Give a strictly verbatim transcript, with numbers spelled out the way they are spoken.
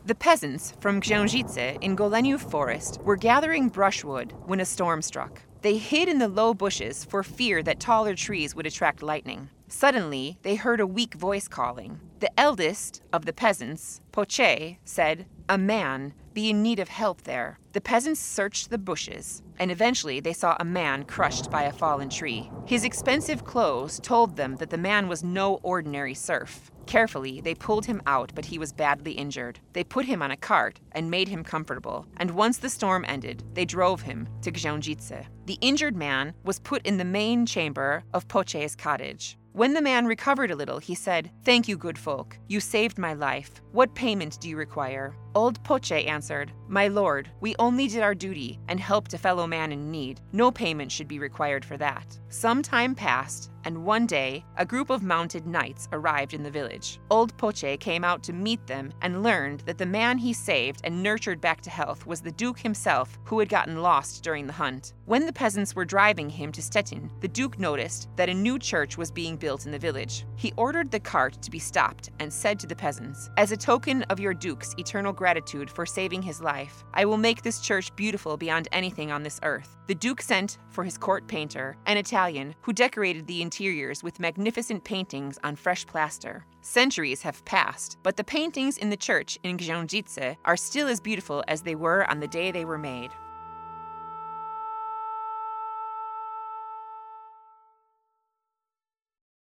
The peasants from Książice in Goleniu Forest were gathering brushwood when a storm struck. They hid in the low bushes for fear that taller trees would attract lightning. Suddenly, they heard a weak voice calling. The eldest of the peasants, Poce, said, "A man be in need of help there." The peasants searched the bushes, and eventually they saw a man crushed by a fallen tree. His expensive clothes told them that the man was no ordinary serf. Carefully, they pulled him out, but he was badly injured. They put him on a cart and made him comfortable, and once the storm ended, they drove him to Książice. The injured man was put in the main chamber of Poce's cottage. When the man recovered a little, he said, "Thank you, good folk. You saved my life. What payment do you require?" Old Poce answered, "My lord, we only did our duty and helped a fellow man in need. No payment should be required for that." Some time passed, and one day, a group of mounted knights arrived in the village. Old Poce came out to meet them and learned that the man he saved and nurtured back to health was the Duke himself, who had gotten lost during the hunt. When the peasants were driving him to Stettin, the Duke noticed that a new church was being built in the village. He ordered the cart to be stopped and said to the peasants, "As a token of your Duke's eternal gratitude for saving his life, I will make this church beautiful beyond anything on this earth." The Duke sent for his court painter, an Italian, who decorated the interiors with magnificent paintings on fresh plaster. Centuries have passed, but the paintings in the church in Książice are still as beautiful as they were on the day they were made.